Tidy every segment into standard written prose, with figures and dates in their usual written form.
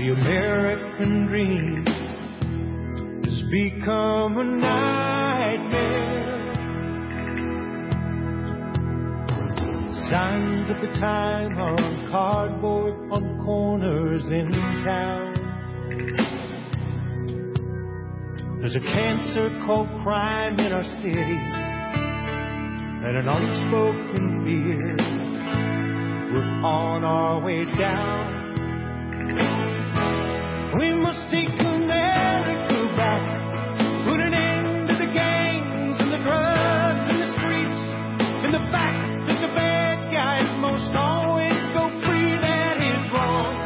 The American dream has become a nightmare. Signs of the time are on cardboard on corners in town. There's a cancer called crime in our cities and an unspoken fear. We're on our way down. We must take America back. Put an end to the gangs and the drugs and the streets and the fact that the bad guys most always go free. That is wrong.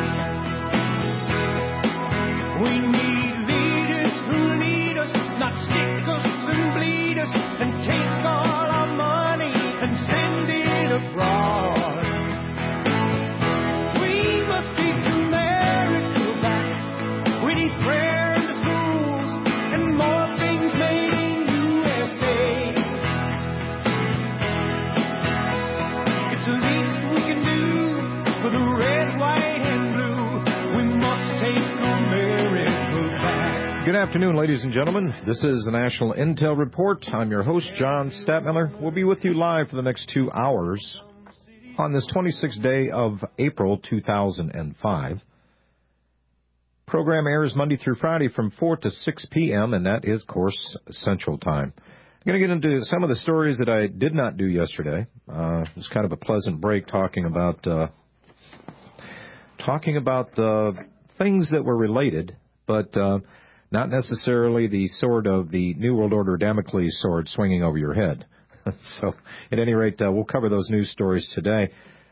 We need leaders who lead us, not stick us and bleed us and take all our money and send it abroad. We must take America back. We need prayer in the schools and more things made in USA. It's the least we can do for the red, white, and blue. We must take America back. Good afternoon, ladies and gentlemen. This is the National Intel Report. I'm your host, John Stadtmiller. We'll be with you live for the next 2 hours on this 26th day of April 2005. Program airs Monday through Friday from 4 to 6 p.m., and that is, of course, Central Time. I'm going to get into some of the stories that I did not do yesterday. It was kind of a pleasant break talking about things that were related, but not necessarily the sword of the New World Order Damocles sword swinging over your head. So, at any rate, we'll cover those news stories today.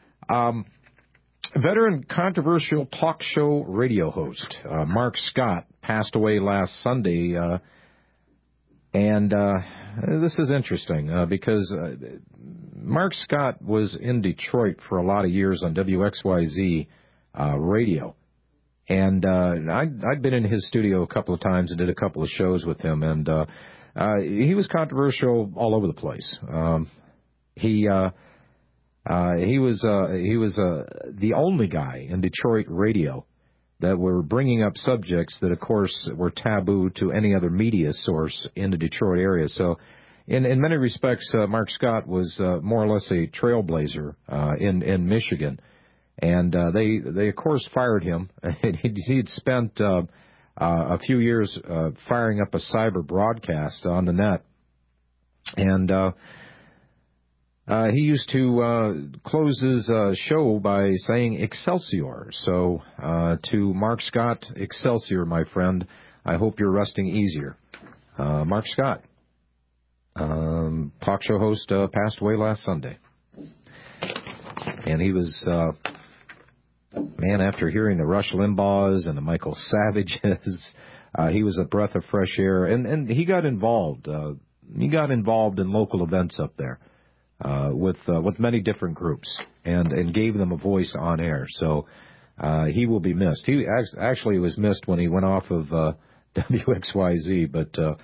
Veteran controversial talk show radio host Mark Scott passed away last Sunday, and this is interesting because Mark Scott was in Detroit for a lot of years on WXYZ radio, and I'd been in his studio a couple of times and did a couple of shows with him, and he was controversial all over the place. He was the only guy in Detroit radio that were bringing up subjects that, of course, were taboo to any other media source in the Detroit area. So, in many respects, Mark Scott was more or less a trailblazer in Michigan, and they of course fired him. He'd spent a few years firing up a cyber broadcast on the net, and he used to close his show by saying Excelsior. So to Mark Scott, Excelsior, my friend, I hope you're resting easier. Mark Scott, talk show host, passed away last Sunday. And he was, man, after hearing the Rush Limbaughs and the Michael Savages, he was a breath of fresh air. And he got involved. He got involved in local events up there. With many different groups and gave them a voice on air. So he will be missed. He actually was missed when he went off of WXYZ. But to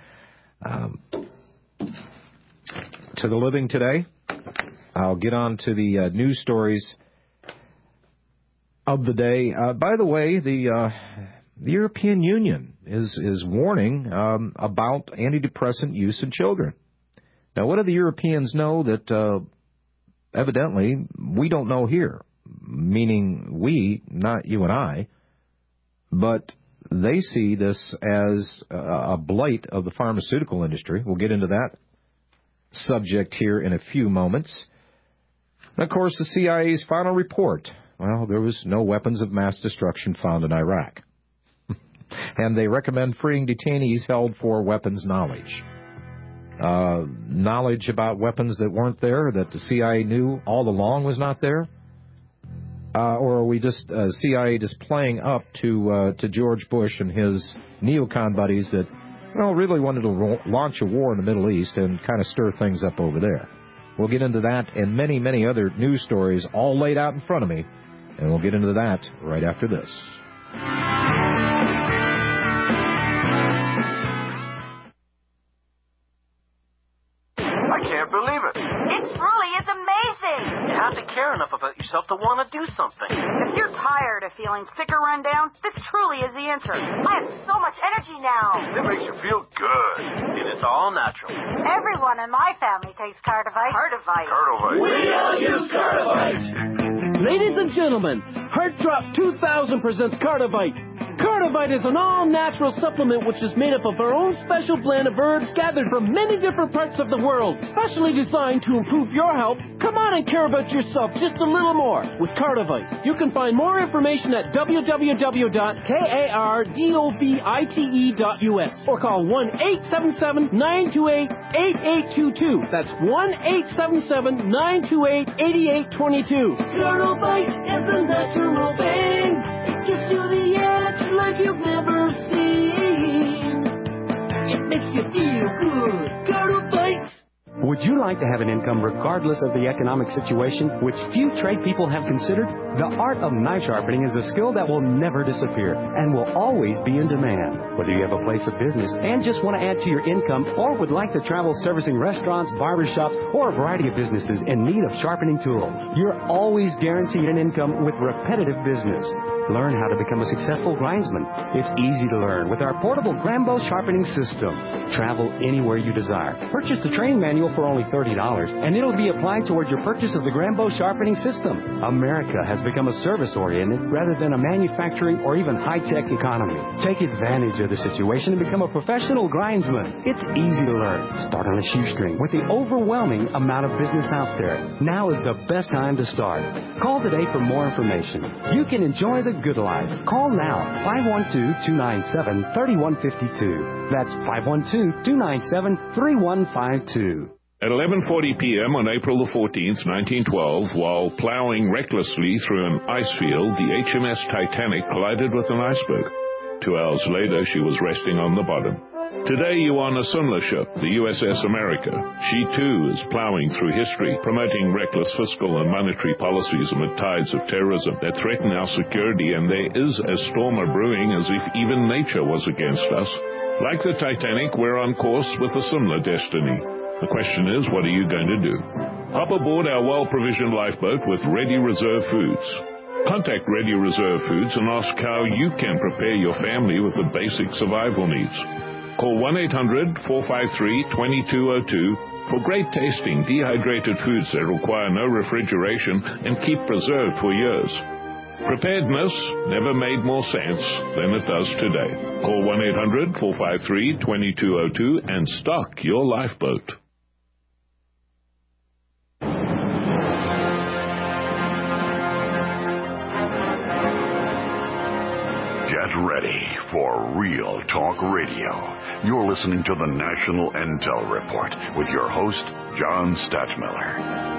the living today, I'll get on to the news stories of the day. By the way, the European Union is warning about antidepressant use in children. Now, what do the Europeans know that evidently we don't know here? Meaning we, not you and I, but they see this as a blight of the pharmaceutical industry. We'll get into that subject here in a few moments. And, of course, the CIA's final report. Well, there was no weapons of mass destruction found in Iraq. And they recommend freeing detainees held for weapons knowledge. Knowledge about weapons that weren't there, that the CIA knew all along was not there? Or are we just CIA just playing up to George Bush and his neocon buddies that, well, really wanted to launch a war in the Middle East and kind of stir things up over there? We'll get into that and many, many other news stories all laid out in front of me, and we'll get into that right after this. can't believe it. It truly is amazing. You have to care enough about yourself to want to do something. If you're tired of feeling sick or run down, this truly is the answer. I have so much energy now. It makes you feel good. And it's all natural. Everyone in my family takes Cardivite. Cardivite. We all use Cardivite. Ladies and gentlemen, Heart Drop 2000 presents Cardivite. Cardivite is an all-natural supplement which is made up of our own special blend of herbs gathered from many different parts of the world, specially designed to improve your health. Come on and care about yourself just a little more with Cardivite. You can find more information at www.kardovite.us or call 1-877-928-8822. That's 1-877-928-8822. Cardivite is a natural thing. It gives you the edge like you've never seen. It makes you feel good. Cardivite. Would you like to have an income regardless of the economic situation, which few trade people have considered? The art of knife sharpening is a skill that will never disappear and will always be in demand. Whether you have a place of business and just want to add to your income or would like to travel servicing restaurants, barbershops, or a variety of businesses in need of sharpening tools, you're always guaranteed an income with repetitive business. Learn how to become a successful grindsman. It's easy to learn with our portable Grambo sharpening system. Travel anywhere you desire. Purchase the training manual for only $30, and it'll be applied toward your purchase of the Grambo sharpening system. America has become a service-oriented rather than a manufacturing or even high-tech economy. Take advantage of the situation and become a professional grindsman. It's easy to learn. Start on a shoestring with the overwhelming amount of business out there. Now is the best time to start. Call today for more information. You can enjoy the good life. Call now, 512-297-3152. That's 512-297-3152. At 11:40 p.m. on April the 14th, 1912, while plowing recklessly through an ice field, the HMS Titanic collided with an iceberg. 2 hours later, she was resting on the bottom. Today, you are on a similar ship, the USS America. She, too, is plowing through history, promoting reckless fiscal and monetary policies amid tides of terrorism that threaten our security, and there is a storm brewing as if even nature was against us. Like the Titanic, we're on course with a similar destiny. The question is, what are you going to do? Hop aboard our well-provisioned lifeboat with Ready Reserve Foods. Contact Ready Reserve Foods and ask how you can prepare your family with the basic survival needs. Call 1-800-453-2202 for great tasting, dehydrated foods that require no refrigeration and keep preserved for years. Preparedness never made more sense than it does today. Call 1-800-453-2202 and stock your lifeboat. Get ready for Real Talk Radio. You're listening to the National Intel Report with your host, John Stadtmiller.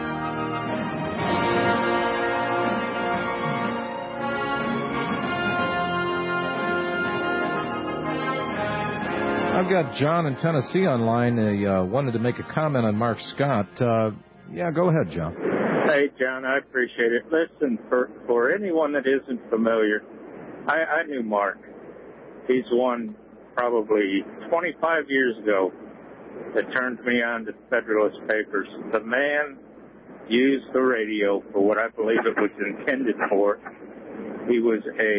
I've got John in Tennessee online. He wanted to make a comment on Mark Scott. Yeah, go ahead, John. Hey, John, I appreciate it. Listen, for anyone that isn't familiar, I knew Mark. He's one probably 25 years ago that turned me on to Federalist Papers. The man used the radio for what I believe it was intended for. He was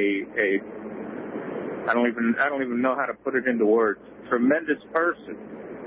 I don't even know how to put it into words. Tremendous person.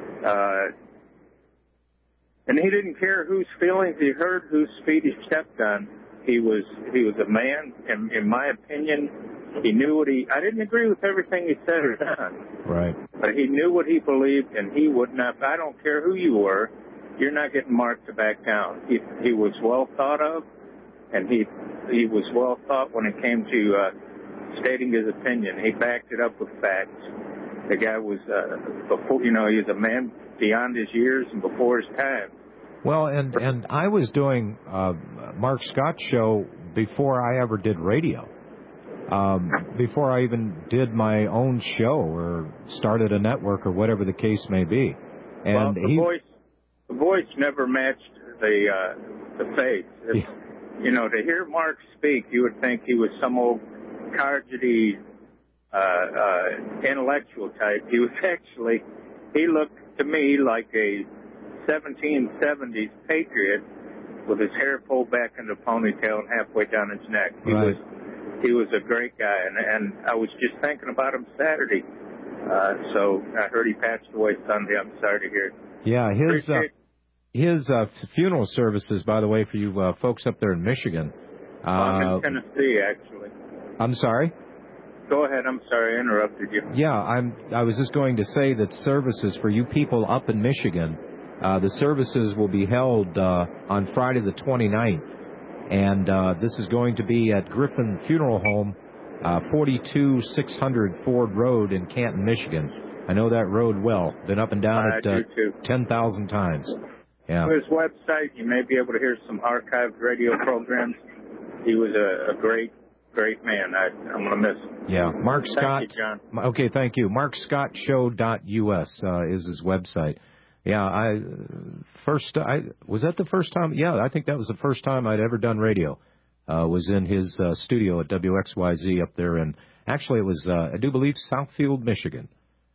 And he didn't care whose feelings he hurt, whose feet he stepped on. He was a man, in my opinion. He knew what I didn't agree with everything he said or done. Right. But he knew what he believed, and he would not. I don't care who you were. You're not getting Mark to back down. He was well thought of, and he was well thought when it came to stating his opinion. He backed it up with facts. The guy was he was a man beyond his years and before his time. Well, and I was doing Mark Scott's show before I ever did radio. Before I even did my own show or started a network or whatever the case may be. And the voice never matched the face. To hear Mark speak, you would think he was some old cargety intellectual type. He looked to me like a 1770s Patriot with his hair pulled back into a ponytail and halfway down his neck. He was a great guy, and I was just thinking about him Saturday. So I heard he passed away Sunday. I'm sorry to hear it. Yeah, his funeral services, by the way, for you folks up there in Michigan. I'm in Tennessee, actually. I'm sorry? Go ahead. I'm sorry I interrupted you. Yeah, I was just going to say that services for you people up in Michigan, the services will be held on Friday the 29th. And this is going to be at Griffin Funeral Home, 42600 Ford Road in Canton, Michigan. I know that road well. Been up and down it 10,000 times. Yeah. On his website, you may be able to hear some archived radio programs. He was a great man. I'm going to miss him. Yeah, Mark Scott. Thank you, John. Okay, thank you. MarkScottShow.us is his website. Yeah, was that the first time? Yeah, I think that was the first time I'd ever done radio. Was in his studio at WXYZ up there, and actually it was, I do believe, Southfield, Michigan.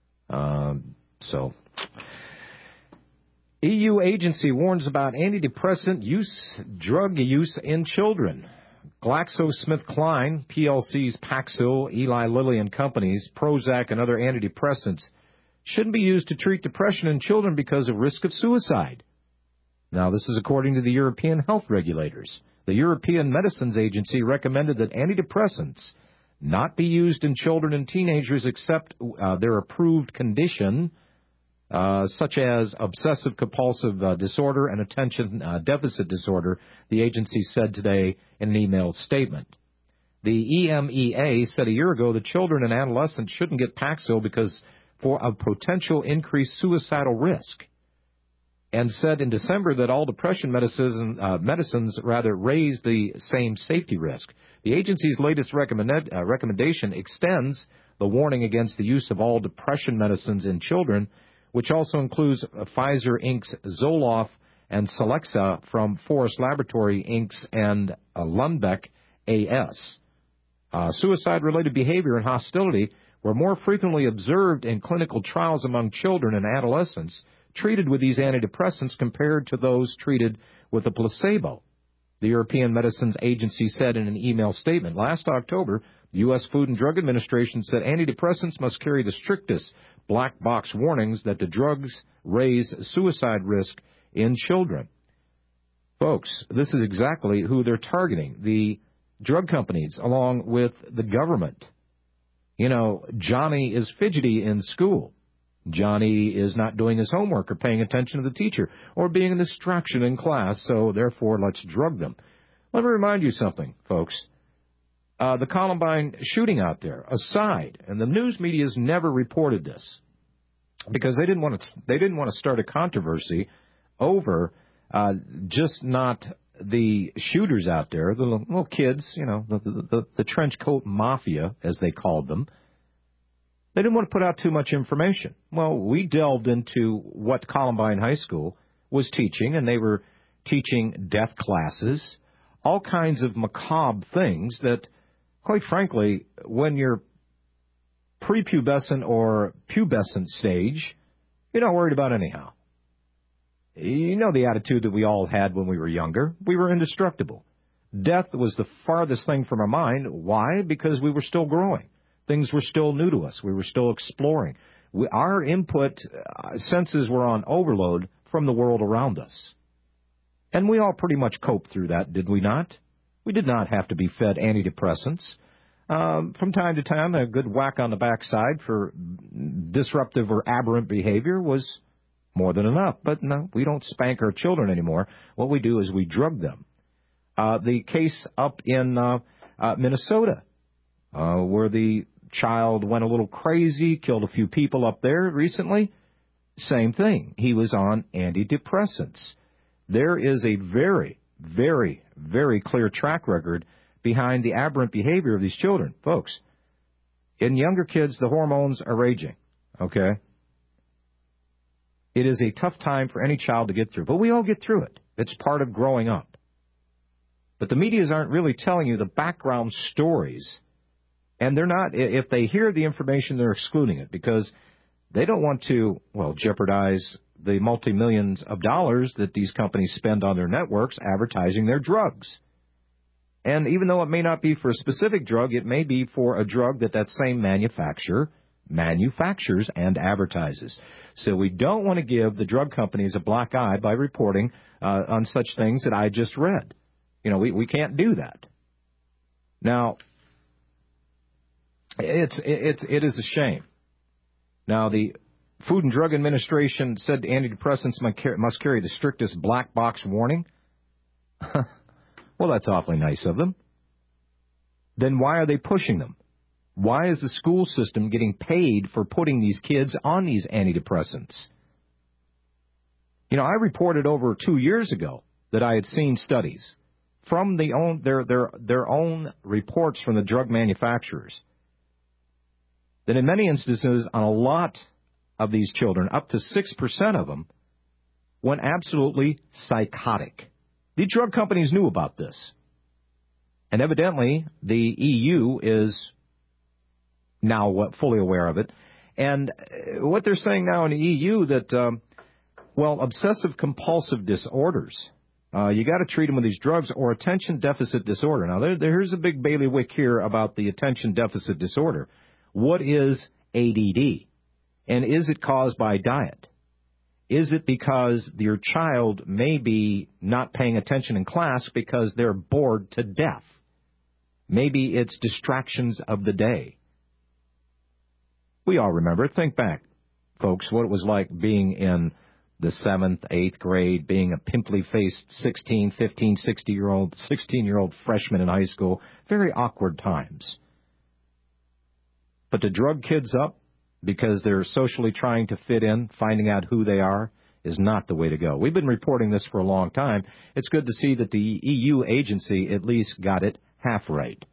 EU agency warns about antidepressant drug use in children. GlaxoSmithKline, PLC's Paxil, Eli Lilly and Company's Prozac and other antidepressants shouldn't be used to treat depression in children because of risk of suicide. Now, this is according to the European health regulators. The European Medicines Agency recommended that antidepressants not be used in children and teenagers except their approved condition, such as obsessive-compulsive disorder and attention deficit disorder, the agency said today in an emailed statement. The EMEA said a year ago that children and adolescents shouldn't get Paxil because for a potential increased suicidal risk, and said in December that all depression medicines raise the same safety risk. The agency's latest recommendation extends the warning against the use of all depression medicines in children, which also includes Pfizer Inc.'s Zoloft and Celexa from Forest Laboratory Inc.'s and Lundbeck A.S. Suicide-related behavior and hostility were more frequently observed in clinical trials among children and adolescents treated with these antidepressants compared to those treated with a placebo. The European Medicines Agency said in an email statement. Last October, the U.S. Food and Drug Administration said antidepressants must carry the strictest black box warnings that the drugs raise suicide risk in children. Folks, this is exactly who they're targeting, the drug companies along with the government. You know, Johnny is fidgety in school. Johnny is not doing his homework or paying attention to the teacher or being a distraction in class, so therefore let's drug them. Let me remind you something, folks. The Columbine shooting out there, aside, and the news media has never reported this because they didn't want to start a controversy over just not the shooters out there, the little kids, you know, the trench coat mafia, as they called them. They didn't want to put out too much information. Well, we delved into what Columbine High School was teaching, and they were teaching death classes, all kinds of macabre things that, quite frankly, when you're prepubescent or pubescent stage, you're not worried about anyhow. You know the attitude that we all had when we were younger. We were indestructible. Death was the farthest thing from our mind. Why? Because we were still growing. Things were still new to us. We were still exploring. Our input senses were on overload from the world around us. And we all pretty much coped through that, did we not? We did not have to be fed antidepressants. From time to time, a good whack on the backside for disruptive or aberrant behavior was more than enough. But no, we don't spank our children anymore. What we do is we drug them. The case up in Minnesota, where the child went a little crazy, killed a few people up there recently, same thing. He was on antidepressants. There is a very, very, very clear track record behind the aberrant behavior of these children. Folks, in younger kids, the hormones are raging, okay? It is a tough time for any child to get through, but we all get through it. It's part of growing up. But the medias aren't really telling you the background stories, and they're not, if they hear the information, they're excluding it because they don't want to, well, jeopardize the multi-millions of dollars that these companies spend on their networks advertising their drugs. And even though it may not be for a specific drug, it may be for a drug that same manufacturer manufactures and advertises. So we don't want to give the drug companies a black eye by reporting on such things that I just read. We can't do that. Now, it is a shame. Now, the Food and Drug Administration said antidepressants must carry the strictest black box warning. Well, that's awfully nice of them. Then why are they pushing them? Why is the school system getting paid for putting these kids on these antidepressants? I reported over 2 years ago that I had seen studies from their own reports from the drug manufacturers that in many instances on a lot of these children, up to 6% of them, went absolutely psychotic. The drug companies knew about this. And evidently, the EU is now fully aware of it. And what they're saying now in the EU that, obsessive-compulsive disorders, you got to treat them with these drugs, or attention deficit disorder. Now, here's a big bailiwick here about the attention deficit disorder. What is ADD? And is it caused by diet? Is it because your child may be not paying attention in class because they're bored to death? Maybe it's distractions of the day. We all remember. Think back, folks, what it was like being in the 7th, 8th grade, being a pimply-faced 16, 15, 16-year-old freshman in high school. Very awkward times. But to drug kids up because they're socially trying to fit in, finding out who they are, is not the way to go. We've been reporting this for a long time. It's good to see that the EU agency at least got it half right.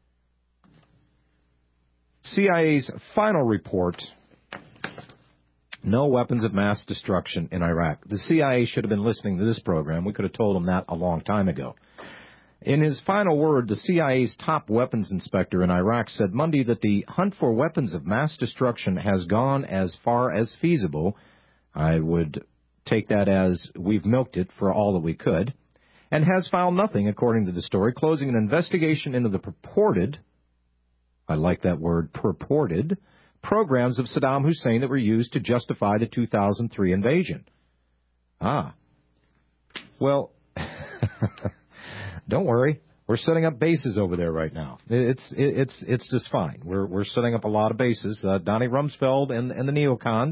CIA's final report, no weapons of mass destruction in Iraq. The CIA should have been listening to this program. We could have told them that a long time ago. In his final word, the CIA's top weapons inspector in Iraq said Monday that the hunt for weapons of mass destruction has gone as far as feasible. I would take that as we've milked it for all that we could, and has found nothing, according to the story, closing an investigation into the purported, I like that word, purported, programs of Saddam Hussein that were used to justify the 2003 invasion. Well, don't worry. We're setting up bases over there right now. It's just fine. We're setting up a lot of bases. Donnie Rumsfeld and the neocons.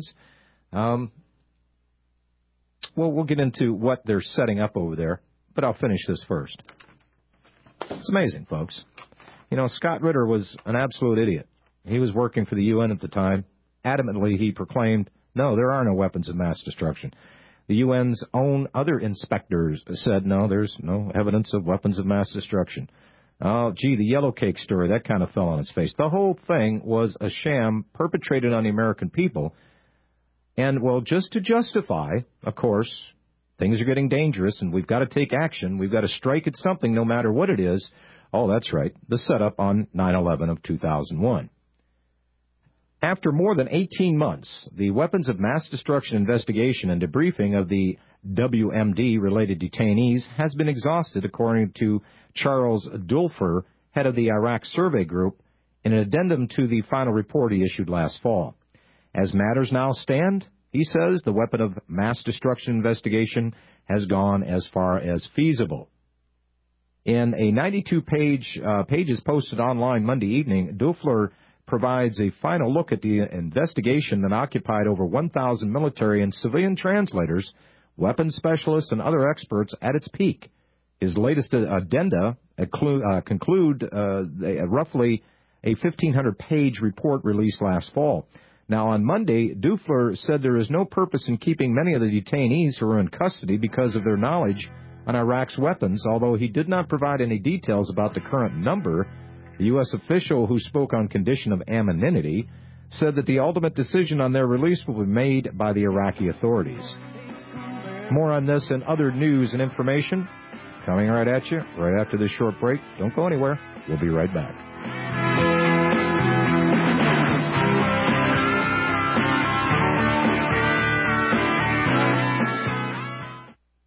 We'll get into what they're setting up over there, but I'll finish this first. It's amazing, folks. Scott Ritter was an absolute idiot. He was working for the UN at the time. Adamantly, he proclaimed, no, there are no weapons of mass destruction. The UN's own other inspectors said, no, there's no evidence of weapons of mass destruction. Oh, gee, the yellow cake story, that kind of fell on its face. The whole thing was a sham perpetrated on the American people. And, just to justify, of course, things are getting dangerous and we've got to take action. We've got to strike at something no matter what it is. Oh, that's right, the setup on 9/11 of 2001. After more than 18 months, the weapons of mass destruction investigation and debriefing of the WMD-related detainees has been exhausted, according to Charles Dulfer, head of the Iraq Survey Group, in an addendum to the final report he issued last fall. As matters now stand, he says the weapon of mass destruction investigation has gone as far as feasible. In a 92 pages posted online Monday evening, Dulfer provides a final look at the investigation that occupied over 1,000 military and civilian translators, weapons specialists, and other experts at its peak. His latest addenda conclude roughly a 1,500-page report released last fall. Now, on Monday, Dulfer said there is no purpose in keeping many of the detainees who are in custody because of their knowledge on Iraq's weapons, although he did not provide any details about the current number. The U.S. official who spoke on condition of anonymity said that the ultimate decision on their release will be made by the Iraqi authorities. More on this and other news and information coming right at you right after this short break. Don't go anywhere. We'll be right back.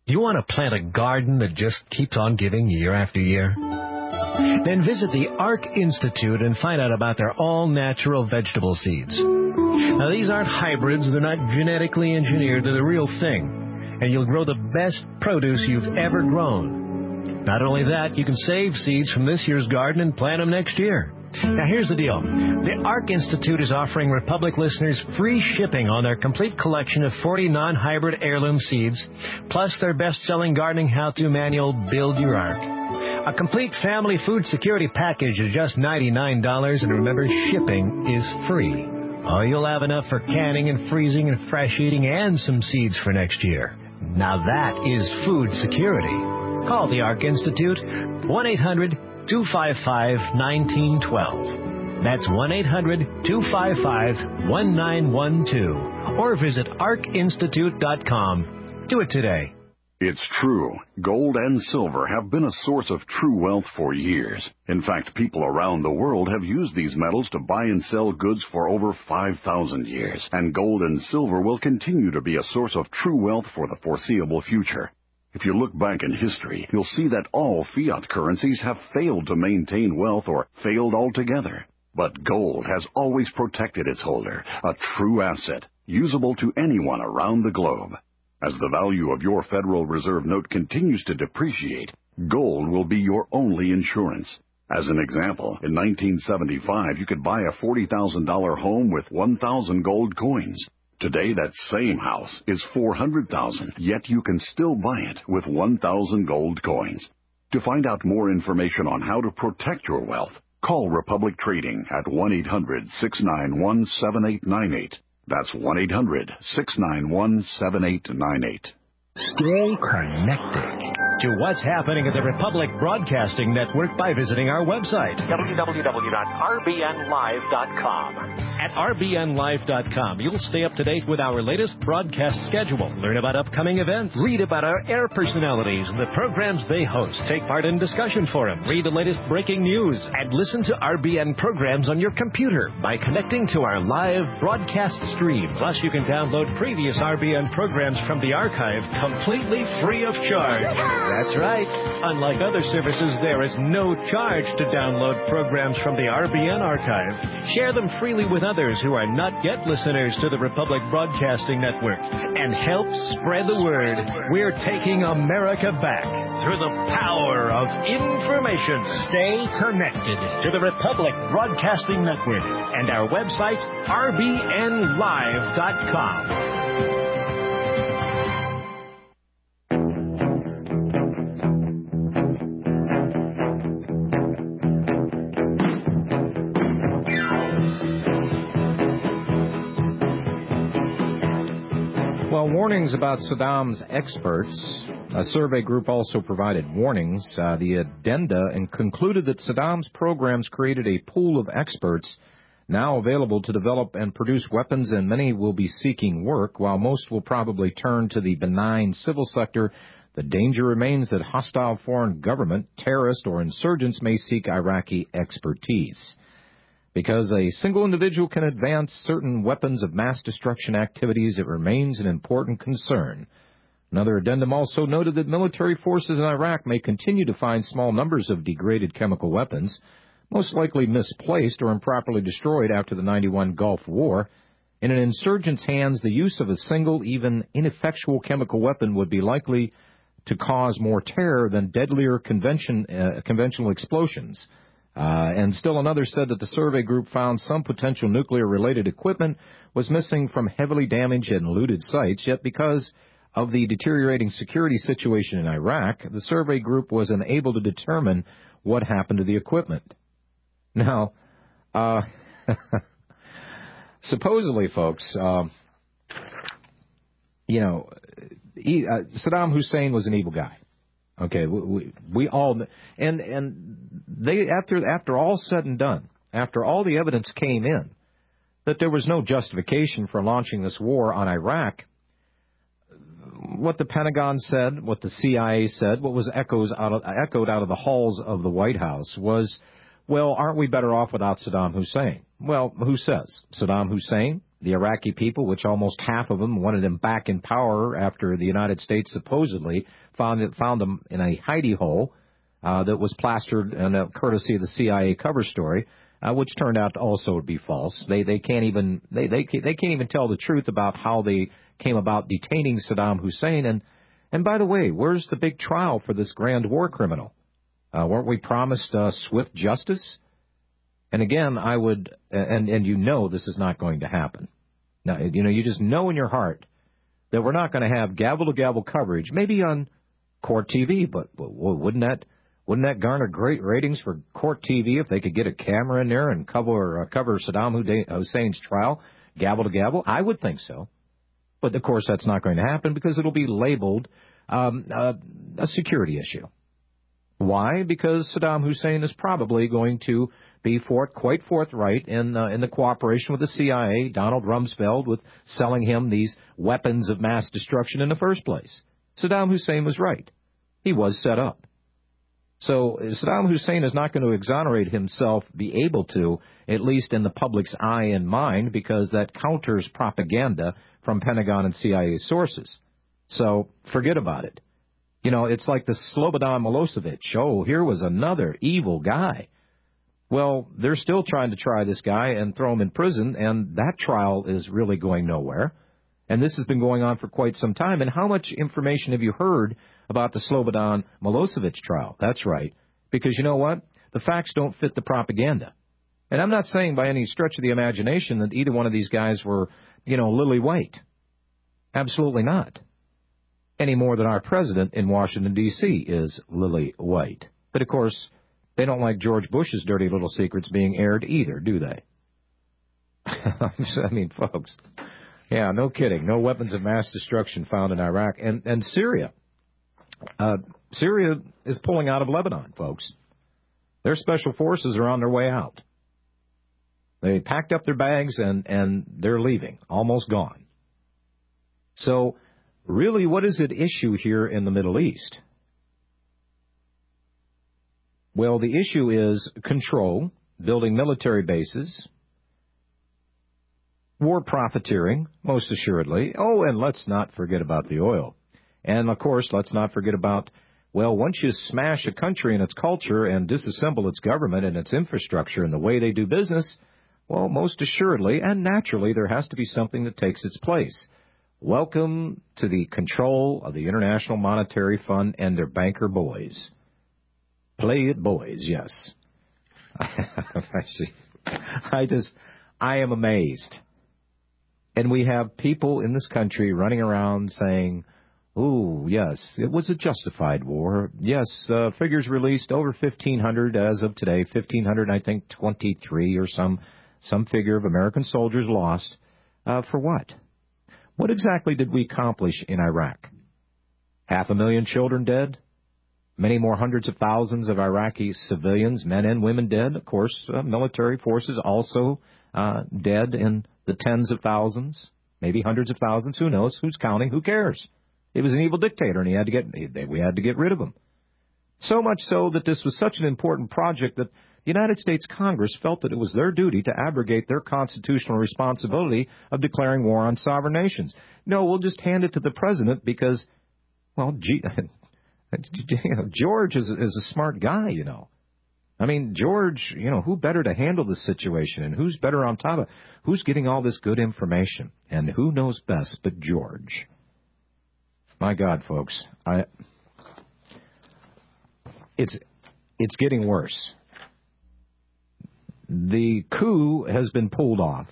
Do you want to plant a garden that just keeps on giving year after year? Then visit the ARC Institute and find out about their all-natural vegetable seeds. Now, these aren't hybrids. They're not genetically engineered. They're the real thing. And you'll grow the best produce you've ever grown. Not only that, you can save seeds from this year's garden and plant them next year. Now, here's the deal. The ARC Institute is offering Republic listeners free shipping on their complete collection of 40 non-hybrid heirloom seeds, plus their best-selling gardening how-to manual, Build Your Ark. A complete family food security package is just $99, and remember, shipping is free. Oh, you'll have enough for canning and freezing and fresh eating and some seeds for next year. Now that is food security. Call the ARC Institute, 1-800-255-1912. That's 1-800-255-1912. Or visit arcinstitute.com. Do it today. It's true. Gold and silver have been a source of true wealth for years. In fact, people around the world have used these metals to buy and sell goods for over 5,000 years. And gold and silver will continue to be a source of true wealth for the foreseeable future. If you look back in history, you'll see that all fiat currencies have failed to maintain wealth or failed altogether. But gold has always protected its holder, a true asset, usable to anyone around the globe. As the value of your Federal Reserve note continues to depreciate, gold will be your only insurance. As an example, in 1975, you could buy a $40,000 home with 1,000 gold coins. Today, that same house is $400,000, yet you can still buy it with 1,000 gold coins. To find out more information on how to protect your wealth, call Republic Trading at 1-800-691-7898. That's 1-800-691-7898. Stay connected to what's happening at the Republic Broadcasting Network by visiting our website, www.rbnlive.com. At rbnlive.com, you'll stay up to date with our latest broadcast schedule, learn about upcoming events, read about our air personalities and the programs they host, take part in discussion forums, read the latest breaking news, and listen to RBN programs on your computer by connecting to our live broadcast stream. Plus, you can download previous RBN programs from the archive completely free of charge. That's right. Unlike other services, there is no charge to download programs from the RBN archive. Share them freely with others who are not yet listeners to the Republic Broadcasting Network and help spread the word. We're taking America back through the power of information. Stay connected to the Republic Broadcasting Network and our website, rbnlive.com. Well, warnings about Saddam's experts. A survey group also provided warnings. The addenda and concluded that Saddam's programs created a pool of experts now available to develop and produce weapons, and many will be seeking work, while most will probably turn to the benign civil sector. The danger remains that hostile foreign government, terrorists, or insurgents may seek Iraqi expertise. Because a single individual can advance certain weapons of mass destruction activities, it remains an important concern. Another addendum also noted that military forces in Iraq may continue to find small numbers of degraded chemical weapons, most likely misplaced or improperly destroyed after the '91 Gulf War. In an insurgent's hands, the use of a single, even ineffectual chemical weapon would be likely to cause more terror than deadlier conventional explosions. And still another said that the survey group found some potential nuclear-related equipment was missing from heavily damaged and looted sites, yet because of the deteriorating security situation in Iraq, the survey group was unable to determine what happened to the equipment. Now, supposedly, folks, Saddam Hussein was an evil guy. Okay, we all, and they, after all said and done, after all the evidence came in that there was no justification for launching this war on Iraq, what the Pentagon said, what the CIA said, what was echoed out of the halls of the White House was, well, aren't we better off without Saddam Hussein? Well, who says? Saddam Hussein? the Iraqi people, which almost half of them wanted him back in power after the United States supposedly found him in a hidey hole that was plastered, and courtesy of the CIA cover story, which turned out also to be false. They can't even tell the truth about how they came about detaining Saddam Hussein. And by the way, where's the big trial for this grand war criminal? Weren't we promised swift justice? And again, I would, and you know this is not going to happen. Now, you just know in your heart that we're not going to have gavel-to-gavel coverage, maybe on Court TV, but wouldn't that garner great ratings for Court TV if they could get a camera in there and cover Saddam Hussein's trial, gavel to gavel? I would think so. But, of course, that's not going to happen because it'll be labeled a security issue. Why? Because Saddam Hussein is probably going to be quite forthright in the cooperation with the CIA, Donald Rumsfeld, with selling him these weapons of mass destruction in the first place. Saddam Hussein was right. He was set up. So Saddam Hussein is not going to exonerate himself, be able to, at least in the public's eye and mind, because that counters propaganda from Pentagon and CIA sources. So forget about it. It's like the Slobodan Milosevic. Oh, here was another evil guy. Well, they're still trying to try this guy and throw him in prison, and that trial is really going nowhere. And this has been going on for quite some time. And how much information have you heard about the Slobodan Milosevic trial? That's right. Because you know what? The facts don't fit the propaganda. And I'm not saying by any stretch of the imagination that either one of these guys were, lily white. Absolutely not. Any more than our president in Washington, D.C. is lily white. But, of course, they don't like George Bush's dirty little secrets being aired either, do they? I mean, folks, yeah, no kidding. No weapons of mass destruction found in Iraq. And Syria. Syria is pulling out of Lebanon, folks. Their special forces are on their way out. They packed up their bags and they're leaving, almost gone. So, really, what is at issue here in the Middle East? Well, the issue is control, building military bases, war profiteering, most assuredly. Oh, and let's not forget about the oil. And, of course, let's not forget about, well, once you smash a country and its culture and disassemble its government and its infrastructure and the way they do business, well, most assuredly and naturally there has to be something that takes its place. Welcome to the control of the International Monetary Fund and their banker boys. Play it, boys, yes. I am amazed. And we have people in this country running around saying, ooh, yes, it was a justified war. Yes, figures released over 1,500 as of today, 1,500, I think 23 or some figure of American soldiers lost. For what? What exactly did we accomplish in Iraq? 500,000 children dead? Many more hundreds of thousands of Iraqi civilians, men and women dead. Of course, military forces also dead in the tens of thousands, maybe hundreds of thousands. Who knows? Who's counting? Who cares? He was an evil dictator, and we had to get rid of him. So much so that this was such an important project that the United States Congress felt that it was their duty to abrogate their constitutional responsibility of declaring war on sovereign nations. No, we'll just hand it to the president because, well, George is a smart guy, I mean, George, who better to handle the situation and who's better on top of who's getting all this good information and who knows best but George. My God, folks, it's getting worse. The coup has been pulled off,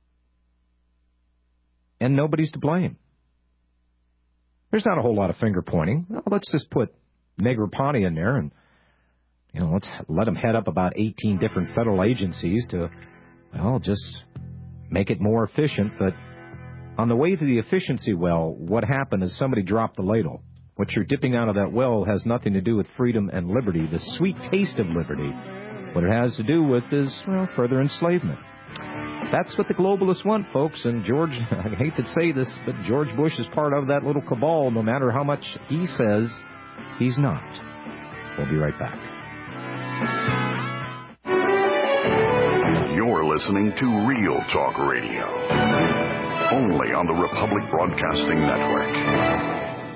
and nobody's to blame. There's not a whole lot of finger pointing. Well, let's just put Negroponte in there and, let's let him head up about 18 different federal agencies to, just make it more efficient. But on the way to the efficiency well, what happened is somebody dropped the ladle. What you're dipping out of that well has nothing to do with freedom and liberty, the sweet taste of liberty. What it has to do with is, further enslavement. That's what the globalists want, folks. And George, I hate to say this, but George Bush is part of that little cabal, no matter how much he says he's not. We'll be right back. You're listening to Real Talk Radio, only on the Republic Broadcasting Network.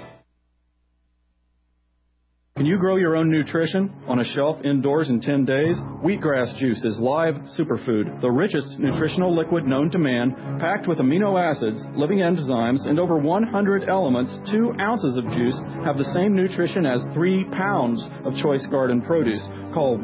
Can you grow your own nutrition on a shelf indoors in 10 days? Wheatgrass juice is live superfood, the richest nutritional liquid known to man, packed with amino acids, living enzymes, and over 100 elements. 2 ounces of juice have the same nutrition as 3 pounds of choice garden produce. Call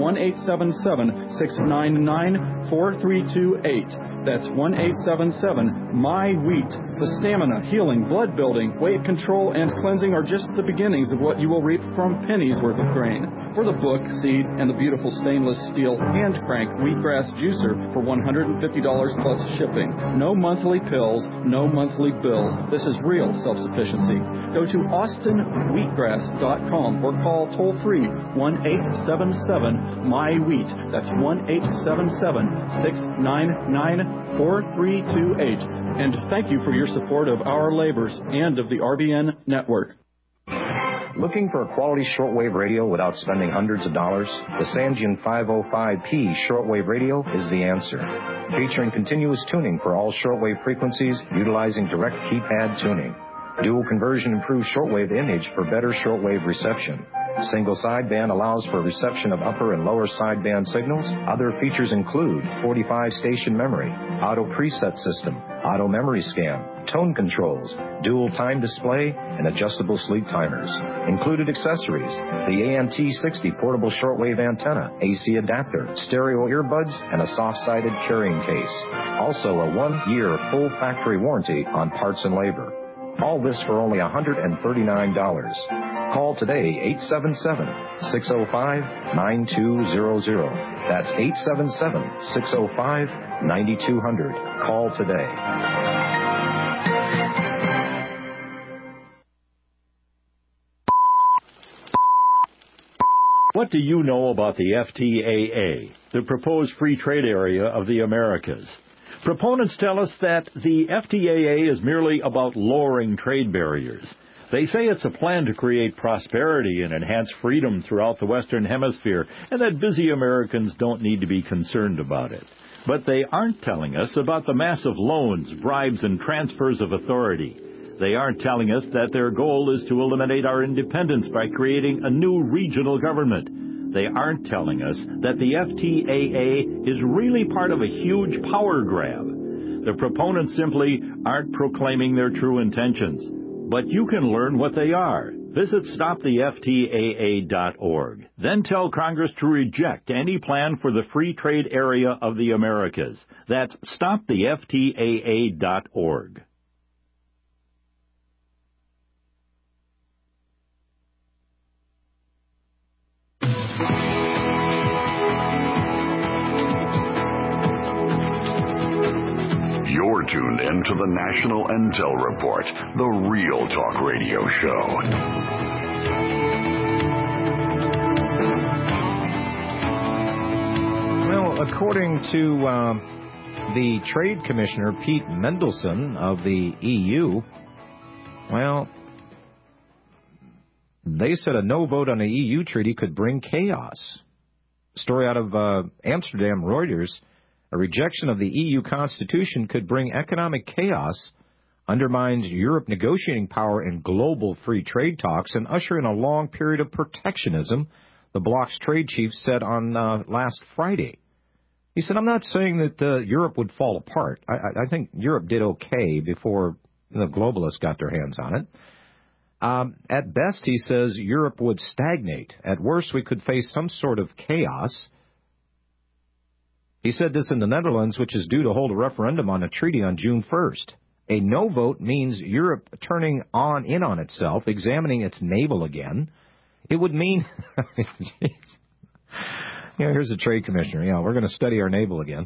1-877-699-4328. That's 1-877-MY-WHEAT. The stamina, healing, blood building, weight control, and cleansing are just the beginnings of what you will reap from pennies worth of grain. For the book, seed, and the beautiful stainless steel hand crank wheatgrass juicer for $150 plus shipping. No monthly pills, no monthly bills. This is real self-sufficiency. Go to austinwheatgrass.com or call toll-free 1-877-MY-WHEAT. That's 1-877-699-4328. And thank you for your support of our labors and of the RBN network. Looking for a quality shortwave radio without spending hundreds of dollars? The Sangean 505P shortwave radio is the answer. Featuring continuous tuning for all shortwave frequencies utilizing direct keypad tuning. Dual conversion improves shortwave image for better shortwave reception. Single sideband allows for reception of upper and lower sideband signals. Other features include 45-station memory, auto preset system, auto memory scan, tone controls, dual time display, and adjustable sleep timers. Included accessories: the ANT60 portable shortwave antenna, AC adapter, stereo earbuds, and a soft-sided carrying case. Also a 1-year full factory warranty on parts and labor. All this for only $139. Call today, 877-605-9200. That's 877-605-9200. Call today. What do you know about the FTAA, the proposed free trade area of the Americas? Proponents tell us that the FTAA is merely about lowering trade barriers. They say it's a plan to create prosperity and enhance freedom throughout the Western Hemisphere, and that busy Americans don't need to be concerned about it. But they aren't telling us about the massive loans, bribes, and transfers of authority. They aren't telling us that their goal is to eliminate our independence by creating a new regional government. They aren't telling us that the FTAA is really part of a huge power grab. The proponents simply aren't proclaiming their true intentions. But you can learn what they are. Visit stoptheftaa.org. Then tell Congress to reject any plan for the free trade area of the Americas. That's stoptheftaa.org. You're tuned in to the National Intel Report, the Real Talk Radio Show. Well, according to the Trade Commissioner, Pete Mendelsohn of the EU, well, they said a no vote on the EU treaty could bring chaos. Story out of Amsterdam Reuters. A rejection of the EU Constitution could bring economic chaos, undermines Europe negotiating power in global free trade talks, and usher in a long period of protectionism, the bloc's trade chief said on last Friday. He said, I'm not saying that Europe would fall apart. I think Europe did okay before the globalists got their hands on it. At best, he says, Europe would stagnate. At worst, we could face some sort of chaos. He said this in the Netherlands, which is due to hold a referendum on a treaty on June 1st. A no vote means Europe turning in on itself, examining its navel again. It would mean, here's the trade commissioner. Yeah, we're going to study our navel again.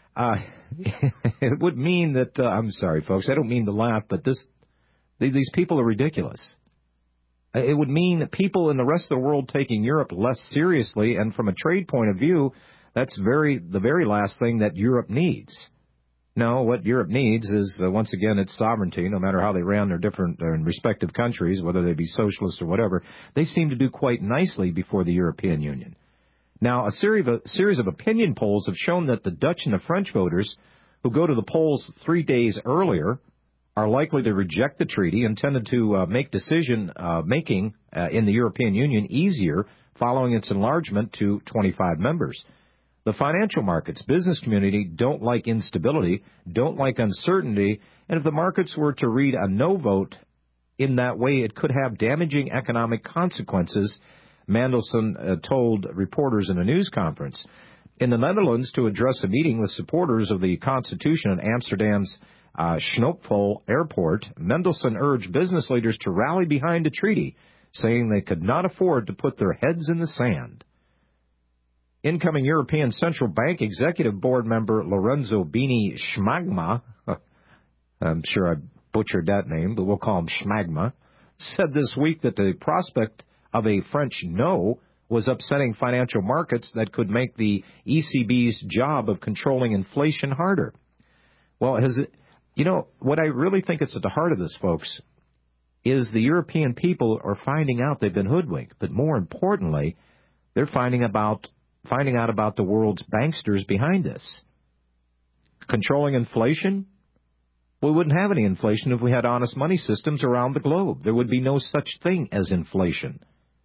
It would mean that, I'm sorry, folks, I don't mean to laugh, but these people are ridiculous. It would mean that people in the rest of the world taking Europe less seriously, and from a trade point of view, that's the very last thing that Europe needs. No, what Europe needs is, once again, its sovereignty, no matter how they ran their different respective countries, whether they be socialist or whatever. They seem to do quite nicely before the European Union. Now, a series of opinion polls have shown that the Dutch and the French voters who go to the polls 3 days earlier are likely to reject the treaty, intended to make decision-making in the European Union easier following its enlargement to 25 members. The financial markets, business community don't like instability, don't like uncertainty, and if the markets were to read a no vote in that way, it could have damaging economic consequences, Mandelson told reporters in a news conference. In the Netherlands, to address a meeting with supporters of the Constitution at Amsterdam's Schiphol Airport, Mandelson urged business leaders to rally behind a treaty, saying they could not afford to put their heads in the sand. Incoming European Central Bank Executive Board member Lorenzo Bini Schmagma, I'm sure I butchered that name, but we'll call him Schmagma, said this week that the prospect of a French no was upsetting financial markets that could make the ECB's job of controlling inflation harder. Well, what I really think is at the heart of this, folks, is the European people are finding out they've been hoodwinked. But more importantly, they're finding out about the world's banksters behind this. Controlling inflation? We wouldn't have any inflation if we had honest money systems around the globe. There would be no such thing as inflation.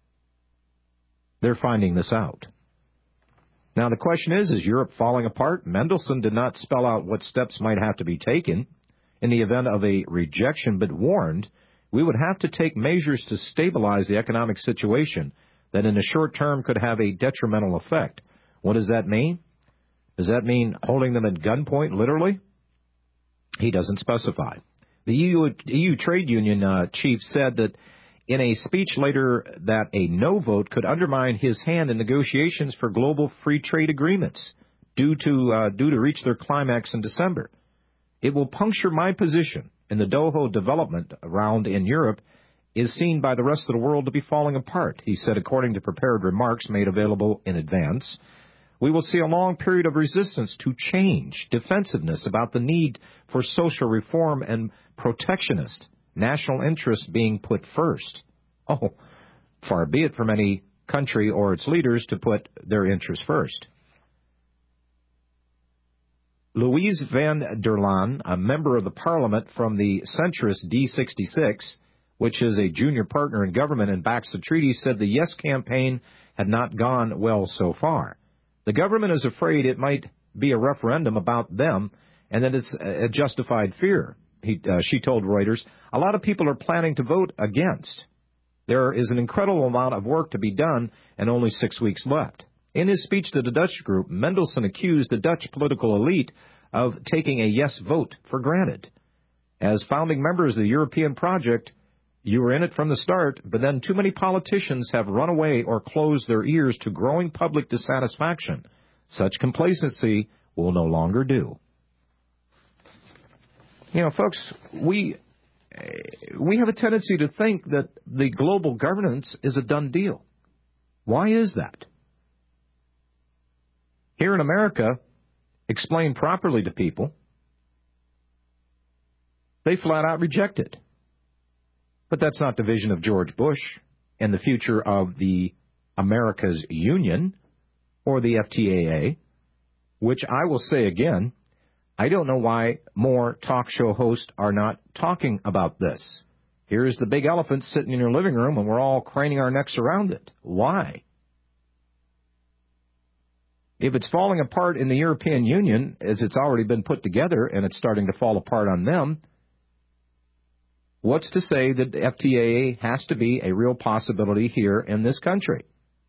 They're finding this out. Now, the question is Europe falling apart? Mandelson did not spell out what steps might have to be taken in the event of a rejection, but warned we would have to take measures to stabilize the economic situation that in the short term could have a detrimental effect. What does that mean? Does that mean holding them at gunpoint, literally? He doesn't specify. The EU trade union chief said that in a speech later that a no vote could undermine his hand in negotiations for global free trade agreements due to reach their climax in December. It will puncture my position in the Doha development round in Europe is seen by the rest of the world to be falling apart, he said, according to prepared remarks made available in advance. We will see a long period of resistance to change, defensiveness about the need for social reform and protectionist national interests being put first. Oh, far be it from any country or its leaders to put their interests first. Louise van der Laan, a member of the parliament from the centrist D66, which is a junior partner in government and backs the treaty, said the yes campaign had not gone well so far. The government is afraid it might be a referendum about them and that it's a justified fear. She told Reuters, a lot of people are planning to vote against. There is an incredible amount of work to be done and only 6 weeks left. In his speech to the Dutch group, Mandelson accused the Dutch political elite of taking a yes vote for granted. As founding members of the European project, you were in it from the start, but then too many politicians have run away or closed their ears to growing public dissatisfaction. Such complacency will no longer do. You know, folks, we have a tendency to think that the global governance is a done deal. Why is that? Here in America, explained properly to people, they flat out reject it. But that's not the vision of George Bush and the future of the America's Union or the FTAA, which I will say again, I don't know why more talk show hosts are not talking about this. Here's the big elephant sitting in your living room, and we're all craning our necks around it. Why? If it's falling apart in the European Union, as it's already been put together, and it's starting to fall apart on them, what's to say that the FTAA has to be a real possibility here in this country?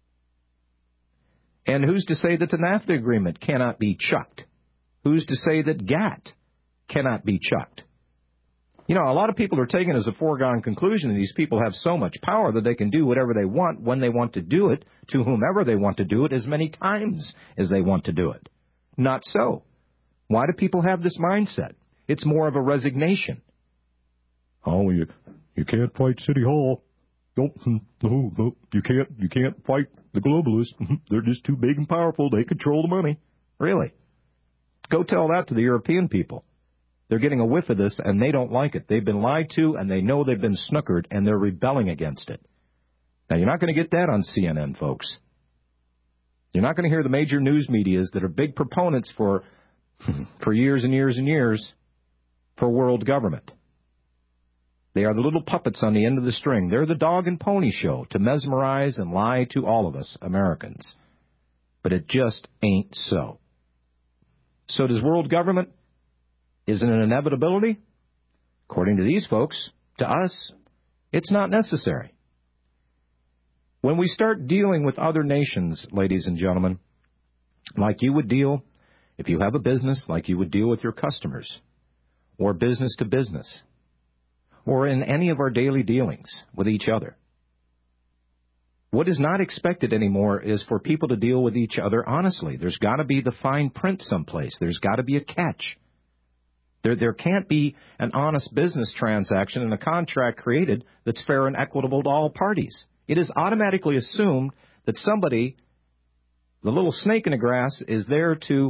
And who's to say that the NAFTA agreement cannot be chucked? Who's to say that GATT cannot be chucked? You know, a lot of people are taking as a foregone conclusion that these people have so much power that they can do whatever they want when they want to do it, to whomever they want to do it, as many times as they want to do it. Not so. Why do people have this mindset? It's more of a resignation. Oh, you can't fight City Hall. No, you can't fight the globalists. They're just too big and powerful. They control the money. Really? Go tell that to the European people. They're getting a whiff of this, and they don't like it. They've been lied to, and they know they've been snookered, and they're rebelling against it. Now, you're not going to get that on CNN, folks. You're not going to hear the major news medias that are big proponents for years and years and years for world government. They are the little puppets on the end of the string. They're the dog and pony show to mesmerize and lie to all of us Americans. But it just ain't so. So does world government? Isn't it an inevitability? According to these folks, to us, it's not necessary. When we start dealing with other nations, ladies and gentlemen, like you would deal if you have a business, like you would deal with your customers, or business to business, or in any of our daily dealings with each other, what is not expected anymore is for people to deal with each other honestly. There's got to be the fine print someplace. There's got to be a catch. There can't be an honest business transaction and a contract created that's fair and equitable to all parties. It is automatically assumed that somebody, the little snake in the grass, is there to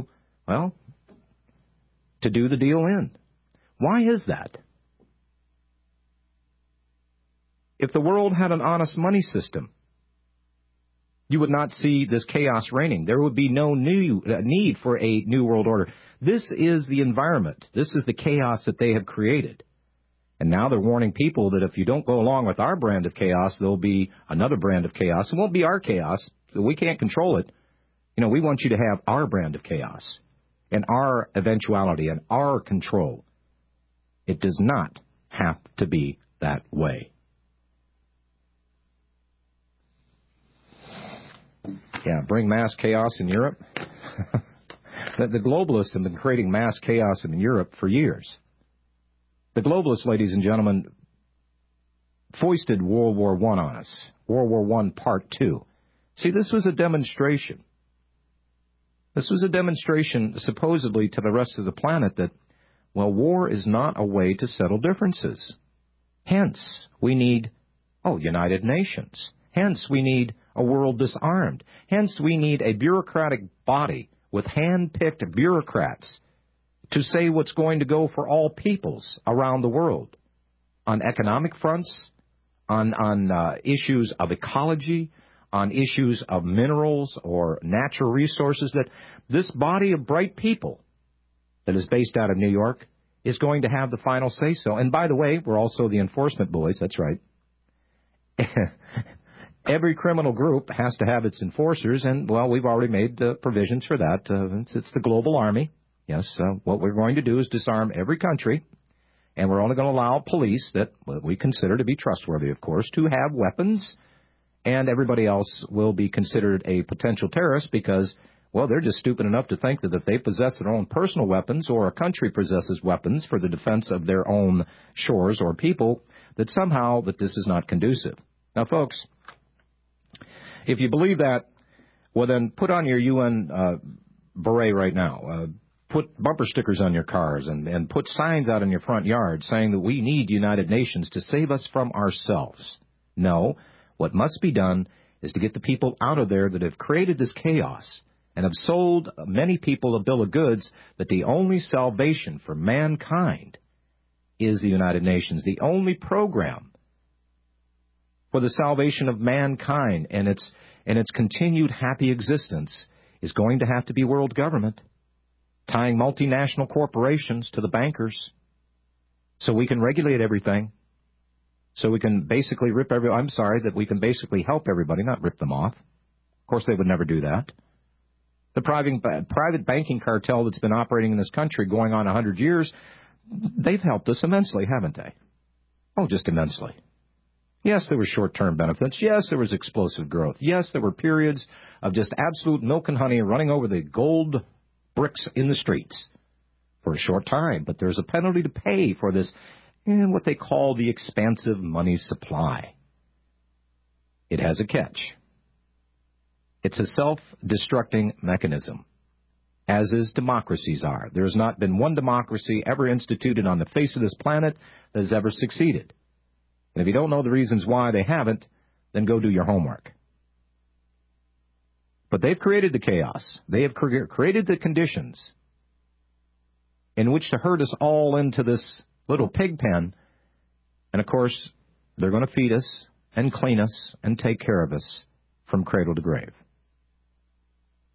do the deal in. Why is that? If the world had an honest money system, you would not see this chaos reigning. There would be no need for a new world order. This is the environment. This is the chaos that they have created. And now they're warning people that if you don't go along with our brand of chaos, there'll be another brand of chaos. It won't be our chaos. We can't control it. We want you to have our brand of chaos and our eventuality and our control. It does not have to be that way. Yeah, bring mass chaos in Europe. The globalists have been creating mass chaos in Europe for years. The globalists, ladies and gentlemen, foisted World War I on us. World War I Part II. See, this was a demonstration. This was a demonstration, supposedly, to the rest of the planet that, war is not a way to settle differences. Hence, we need, United Nations. Hence, we need a world disarmed. Hence, we need a bureaucratic body with hand-picked bureaucrats to say what's going to go for all peoples around the world on economic fronts, on issues of ecology, on issues of minerals or natural resources, that this body of bright people that is based out of New York is going to have the final say-so. And by the way, we're also the enforcement boys. That's right. Every criminal group has to have its enforcers, and, we've already made provisions for that. It's the global army. Yes, what we're going to do is disarm every country, and we're only going to allow police that we consider to be trustworthy, of course, to have weapons, and everybody else will be considered a potential terrorist because, they're just stupid enough to think that if they possess their own personal weapons or a country possesses weapons for the defense of their own shores or people, that somehow that this is not conducive. Now, folks, if you believe that, then put on your UN beret right now. Put bumper stickers on your cars and put signs out in your front yard saying that we need United Nations to save us from ourselves. No, what must be done is to get the people out of there that have created this chaos and have sold many people a bill of goods that the only salvation for mankind is the United Nations, the only program for the salvation of mankind and its continued happy existence is going to have to be world government, tying multinational corporations to the bankers so we can regulate everything, so we can basically we can basically help everybody, not rip them off. Of course, they would never do that. The private banking cartel that's been operating in this country going on 100 years, they've helped us immensely, haven't they? Just immensely. Yes, there were short-term benefits. Yes, there was explosive growth. Yes, there were periods of just absolute milk and honey running over the gold bricks in the streets for a short time. But there's a penalty to pay for this, what they call the expansive money supply. It has a catch. It's a self-destructing mechanism, as is democracies are. There's not been one democracy ever instituted on the face of this planet that has ever succeeded. And if you don't know the reasons why they haven't, then go do your homework. But they've created the chaos. They have created the conditions in which to herd us all into this little pig pen. And, of course, they're going to feed us and clean us and take care of us from cradle to grave.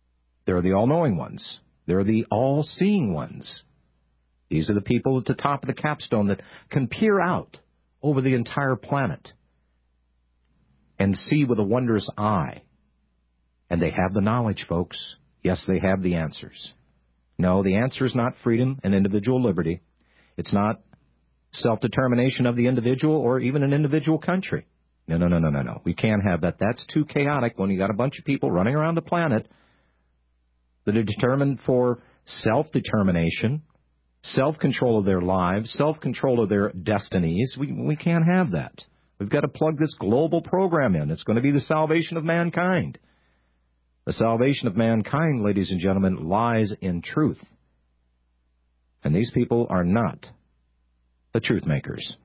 They're the all-knowing ones. They're the all-seeing ones. These are the people at the top of the capstone that can peer out over the entire planet and see with a wondrous eye. And they have the knowledge, folks. Yes, they have the answers. No, the answer is not freedom and individual liberty. It's not self-determination of the individual or even an individual country. No. We can't have that. That's too chaotic when you got a bunch of people running around the planet that are determined for self-determination, self-control of their lives, self-control of their destinies. We can't have that. We've got to plug this global program in. It's going to be the salvation of mankind. The salvation of mankind, ladies and gentlemen, lies in truth. And these people are not the truth makers.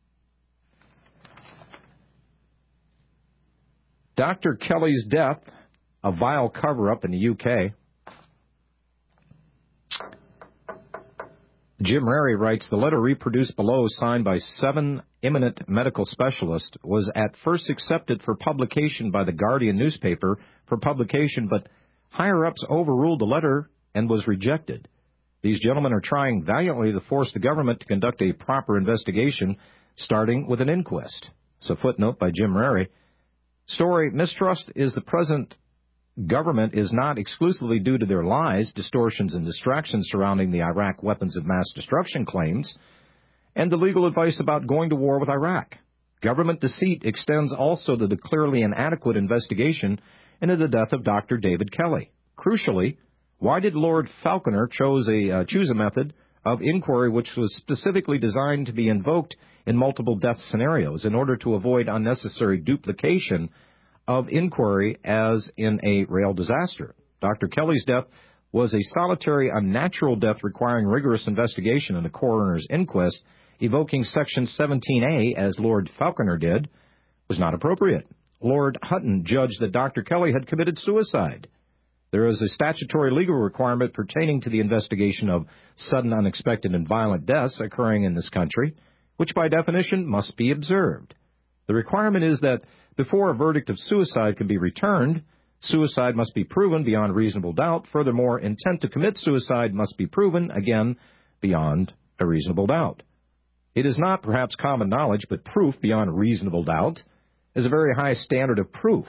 Dr. Kelly's death, a vile cover-up in the UK. Jim Rary writes, the letter reproduced below, signed by 7 eminent medical specialists, was at first accepted for publication by the Guardian newspaper for publication, but higher-ups overruled the letter and was rejected. These gentlemen are trying valiantly to force the government to conduct a proper investigation, starting with an inquest. It's a footnote by Jim Rary. Story, mistrust is the present government is not exclusively due to their lies, distortions, and distractions surrounding the Iraq weapons of mass destruction claims and the legal advice about going to war with Iraq. Government deceit extends also to the clearly inadequate investigation into the death of Dr. David Kelly. Crucially, why did Lord Falconer choose a method of inquiry which was specifically designed to be invoked in multiple death scenarios in order to avoid unnecessary duplication of inquiry as in a rail disaster? Dr. Kelly's death was a solitary, unnatural death requiring rigorous investigation in the coroner's inquest. Evoking Section 17A, as Lord Falconer did, was not appropriate. Lord Hutton judged that Dr. Kelly had committed suicide. There is a statutory legal requirement pertaining to the investigation of sudden, unexpected, and violent deaths occurring in this country, which by definition must be observed. The requirement is that before a verdict of suicide can be returned, suicide must be proven beyond reasonable doubt. Furthermore, intent to commit suicide must be proven, again, beyond a reasonable doubt. It is not perhaps common knowledge, but proof beyond reasonable doubt is a very high standard of proof.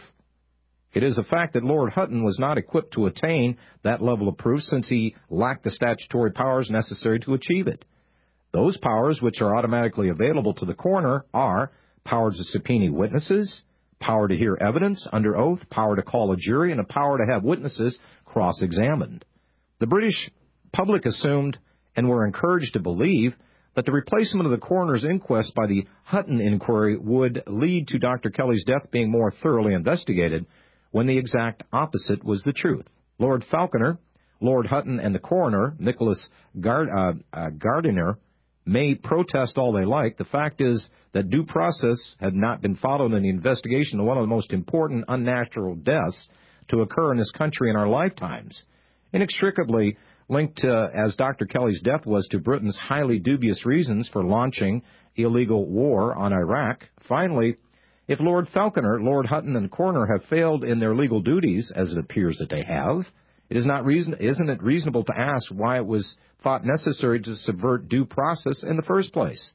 It is a fact that Lord Hutton was not equipped to attain that level of proof since he lacked the statutory powers necessary to achieve it. Those powers which are automatically available to the coroner are power to subpoena witnesses, power to hear evidence under oath, power to call a jury, and a power to have witnesses cross-examined. The British public assumed and were encouraged to believe that the replacement of the coroner's inquest by the Hutton inquiry would lead to Dr. Kelly's death being more thoroughly investigated, when the exact opposite was the truth. Lord Falconer, Lord Hutton, and the coroner, Nicholas Gardiner, may protest all they like. The fact is that due process had not been followed in the investigation of one of the most important unnatural deaths to occur in this country in our lifetimes. Inextricably linked, as Dr. Kelly's death was, to Britain's highly dubious reasons for launching illegal war on Iraq. Finally, if Lord Falconer, Lord Hutton, and the coroner have failed in their legal duties, as it appears that they have, isn't it reasonable to ask why it was thought necessary to subvert due process in the first place?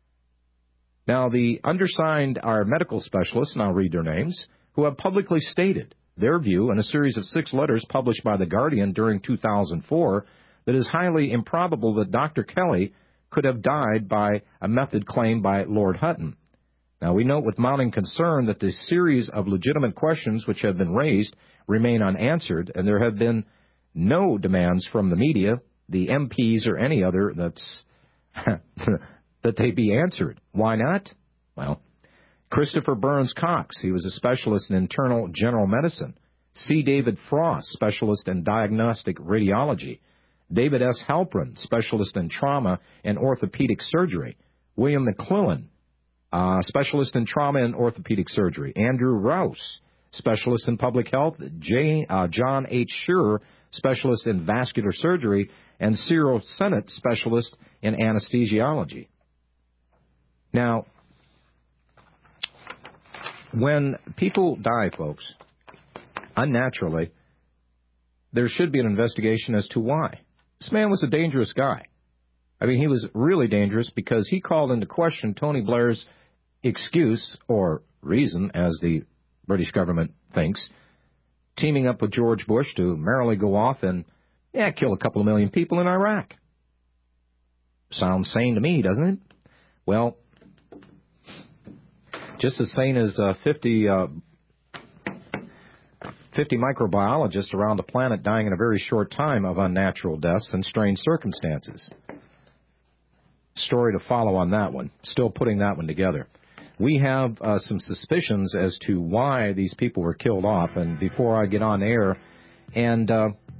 Now, the undersigned are medical specialists, and I'll read their names, who have publicly stated their view in a series of 6 letters published by The Guardian during 2004 that it is highly improbable that Dr. Kelly could have died by a method claimed by Lord Hutton. Now, we note with mounting concern that the series of legitimate questions which have been raised remain unanswered, and there have been no demands from the media, the MPs, or any other that they be answered. Why not? Well, Christopher Burns Cox, he was a specialist in internal general medicine. C. David Frost, specialist in diagnostic radiology. David S. Halprin, specialist in trauma and orthopedic surgery. William McClellan, specialist in trauma and orthopedic surgery. Andrew Rouse, specialist in public health. John H. Shearer, specialist in vascular surgery. And Cyril Sennett, specialist in anesthesiology. Now, when people die, folks, unnaturally, there should be an investigation as to why. This man was a dangerous guy. I mean, he was really dangerous because he called into question Tony Blair's excuse, or reason, as the British government thinks, teaming up with George Bush to merrily go off and, kill a couple of million people in Iraq. Sounds sane to me, doesn't it? Well, just as sane as 50 microbiologists around the planet dying in a very short time of unnatural deaths and strange circumstances. Story to follow on that one. Still putting that one together. We have some suspicions as to why these people were killed off, and before I get on air and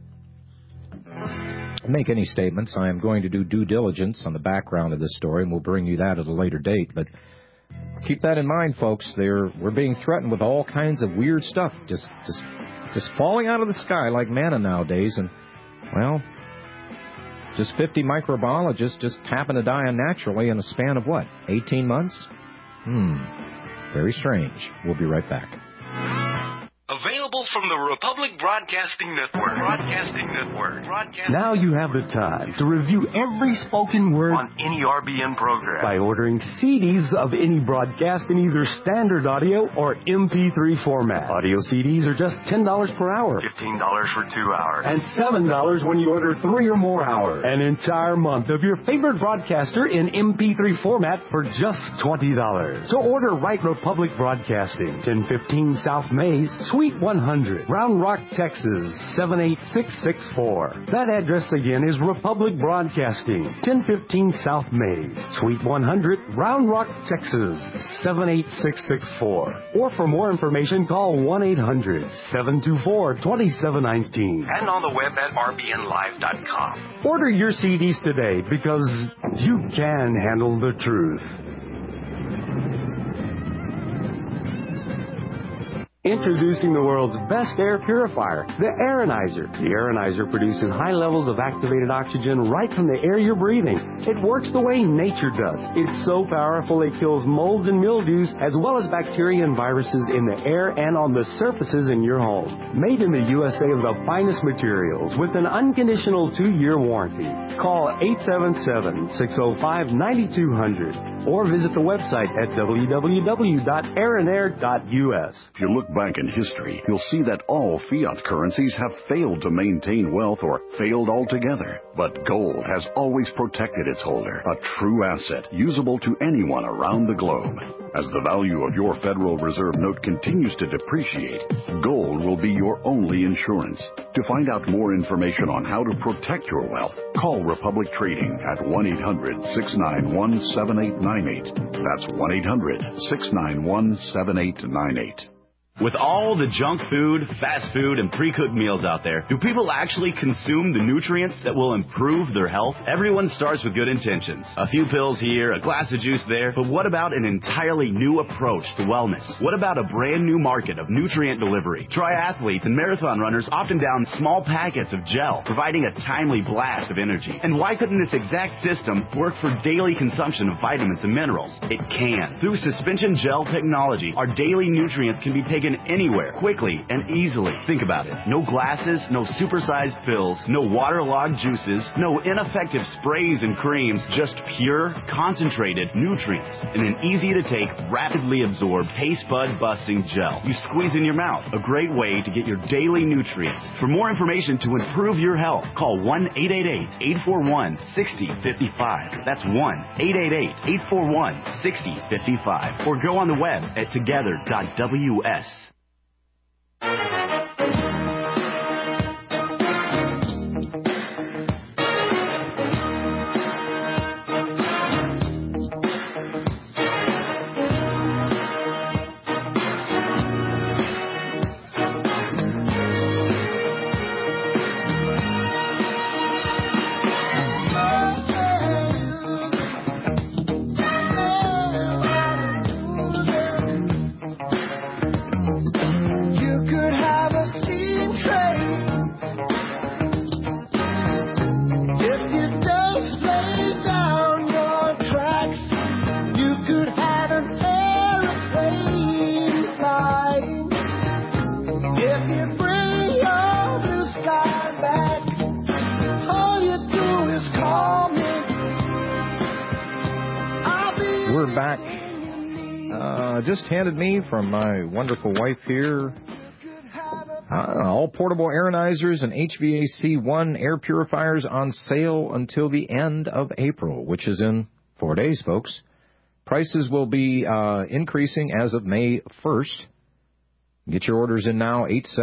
make any statements, I am going to do due diligence on the background of this story, and we'll bring you that at a later date. But keep that in mind, folks. We're being threatened with all kinds of weird stuff, just falling out of the sky like manna nowadays, and, well, just 50 microbiologists just happen to die unnaturally in a span of, 18 months? Very strange. We'll be right back. Available from the Republic Broadcasting Network. Now you have the time to review every spoken word on any RBN program by ordering CDs of any broadcast in either standard audio or MP3 format. Audio CDs are just $10 per hour. $15 for 2 hours. And $7 when you order 3 or more hours. An entire month of your favorite broadcaster in MP3 format for just $20. So order Right Republic Broadcasting, 1015 South Mays, Suite 100, Round Rock, Texas, 78664. That address again is Republic Broadcasting, 1015 South Mays, Suite 100, Round Rock, Texas, 78664. Or for more information, call 1-800-724-2719. And on the web at rbnlive.com. Order your CDs today because you can handle the truth. Introducing the world's best air purifier, the Aeronizer. The Aeronizer produces high levels of activated oxygen right from the air you're breathing. It works the way nature does. It's so powerful it kills molds and mildews as well as bacteria and viruses in the air and on the surfaces in your home. Made in the USA of the finest materials with an unconditional 2-year warranty. Call 877-605-9200 or visit the website at www.aeronair.us. If you look back in history, you'll see that all fiat currencies have failed to maintain wealth or failed altogether. But gold has always protected its holder, a true asset usable to anyone around the globe. As the value of your Federal Reserve note continues to depreciate, gold will be your only insurance. To find out more information on how to protect your wealth, call Republic Trading at 1-800-691-7898. That's 1-800-691-7898. With all the junk food, fast food, and pre-cooked meals out there, do people actually consume the nutrients that will improve their health? Everyone starts with good intentions. A few pills here, a glass of juice there, but what about an entirely new approach to wellness? What about a brand new market of nutrient delivery? Triathletes and marathon runners often down small packets of gel, providing a timely blast of energy. And why couldn't this exact system work for daily consumption of vitamins and minerals? It can. Through suspension gel technology, our daily nutrients can be taken anywhere, quickly and easily. Think about it. No glasses, no supersized pills, no waterlogged juices, no ineffective sprays and creams, just pure, concentrated nutrients in an easy-to-take, rapidly absorbed, taste bud-busting gel. You squeeze in your mouth. A great way to get your daily nutrients. For more information to improve your health, call 1-888-841-6055. That's 1-888-841-6055. Or go on the web at together.ws. If you bring your blue sky back. Just handed me from my wonderful wife here. All portable aeronizers and HVAC-1 air purifiers on sale until the end of April, which is in 4 days, folks. Prices will be increasing as of May 1st. Get your orders in now,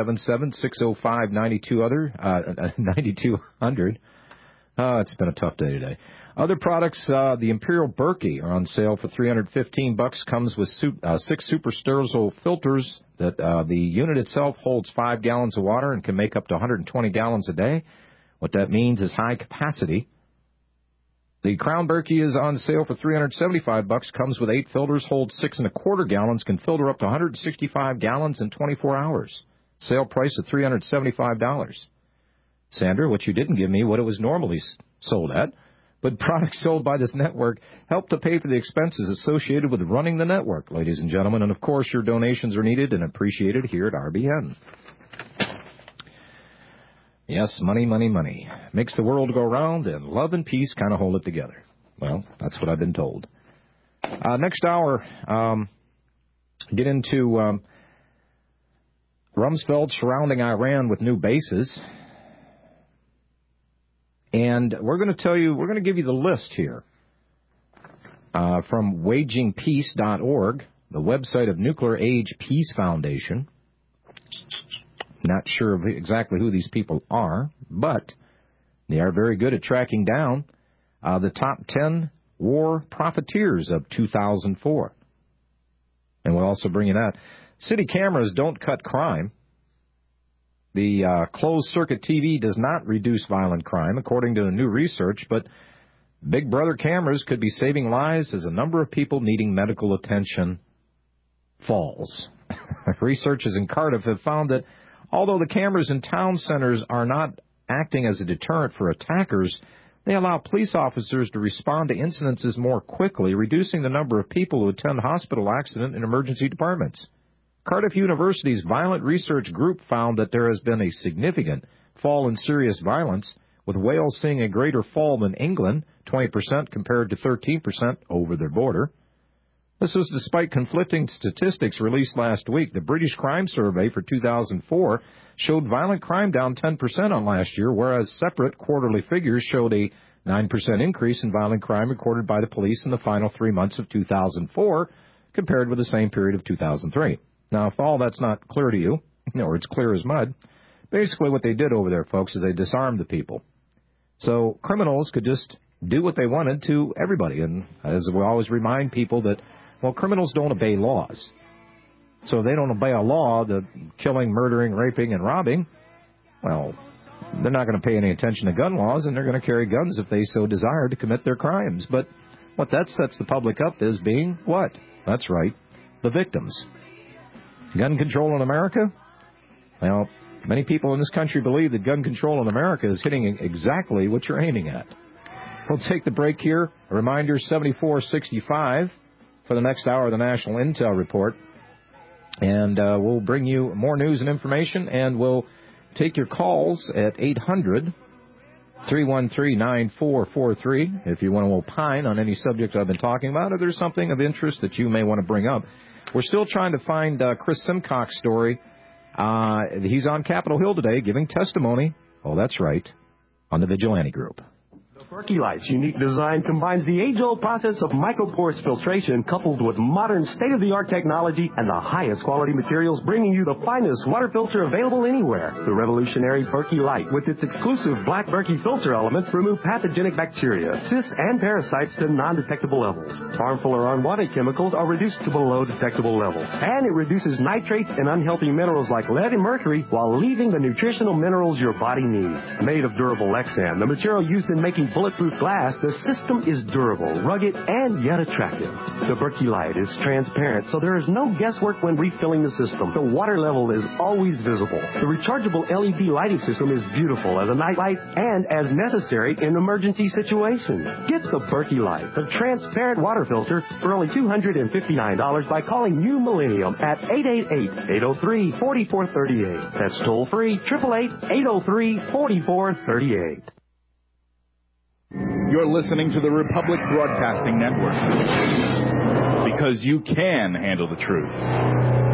877-605-9200. It's been a tough day today. Other products, the Imperial Berkey are on sale for $315. Comes with 6 super sterile filters that the unit itself holds 5 gallons of water and can make up to 120 gallons a day. What that means is high capacity. The Crown Berkey is on sale for $375. Comes with 8 filters, holds 6 1/4 gallons, can filter up to 165 gallons in 24 hours. Sale price of $375. Sandra, what you didn't give me, what it was normally sold at. But products sold by this network help to pay for the expenses associated with running the network, ladies and gentlemen. And, of course, your donations are needed and appreciated here at RBN. Yes, money, money, money. Makes the world go round, and love and peace kind of hold it together. Well, that's what I've been told. Next hour, get into Rumsfeld surrounding Iran with new bases. And we're going to give you the list here from wagingpeace.org, the website of Nuclear Age Peace Foundation. Not sure of exactly who these people are, but they are very good at tracking down the top 10 war profiteers of 2004. And we'll also bring you that. City cameras don't cut crime. The closed-circuit TV does not reduce violent crime, according to new research, but Big Brother cameras could be saving lives as a number of people needing medical attention falls. Researchers in Cardiff have found that although the cameras in town centers are not acting as a deterrent for attackers, they allow police officers to respond to incidences more quickly, reducing the number of people who attend hospital accident and emergency departments. Cardiff University's Violent Research Group found that there has been a significant fall in serious violence, with Wales seeing a greater fall than England, 20% compared to 13% over their border. This was despite conflicting statistics released last week. The British Crime Survey for 2004 showed violent crime down 10% on last year, whereas separate quarterly figures showed a 9% increase in violent crime recorded by the police in the final 3 months of 2004 compared with the same period of 2003. Now, if all that's not clear to you, or it's clear as mud, basically what they did over there, folks, is they disarmed the people. So criminals could just do what they wanted to everybody. And as we always remind people that, well, criminals don't obey laws. So if they don't obey a law, the killing, murdering, raping, and robbing, well, they're not going to pay any attention to gun laws, and they're going to carry guns if they so desire to commit their crimes. But what that sets the public up as being what? That's right, the victims. Gun control in America? Well, many people in this country believe that gun control in America is hitting exactly what you're aiming at. We'll take the break here. A reminder, 7465 for the next hour of the National Intel Report. And we'll bring you more news and information, and we'll take your calls at 800-313-9443 if you want to opine on any subject I've been talking about, or there's something of interest that you may want to bring up. We're still trying to find Chris Simcox's story. He's on Capitol Hill today giving testimony. Oh, that's right, on the Vigilante Group. Berkey Light's unique design combines the age-old process of microporous filtration coupled with modern state-of-the-art technology and the highest quality materials, bringing you the finest water filter available anywhere. The revolutionary Berkey Light, with its exclusive black Berkey filter elements, remove pathogenic bacteria, cysts, and parasites to non-detectable levels. Harmful or unwanted chemicals are reduced to below detectable levels. And it reduces nitrates and unhealthy minerals like lead and mercury while leaving the nutritional minerals your body needs. Made of durable Lexan, the material used in making bulletproof glass, the system is durable, rugged, and yet attractive. The Berkey Light is transparent, so there is no guesswork when refilling the system. The water level is always visible. The rechargeable LED lighting system is beautiful as a night light and as necessary in emergency situations. Get the Berkey Light, the transparent water filter, for only $259 by calling New Millennium at 888-803-4438. That's toll free, 888-803-4438. You're listening to the Republic Broadcasting Network. because you can handle the truth.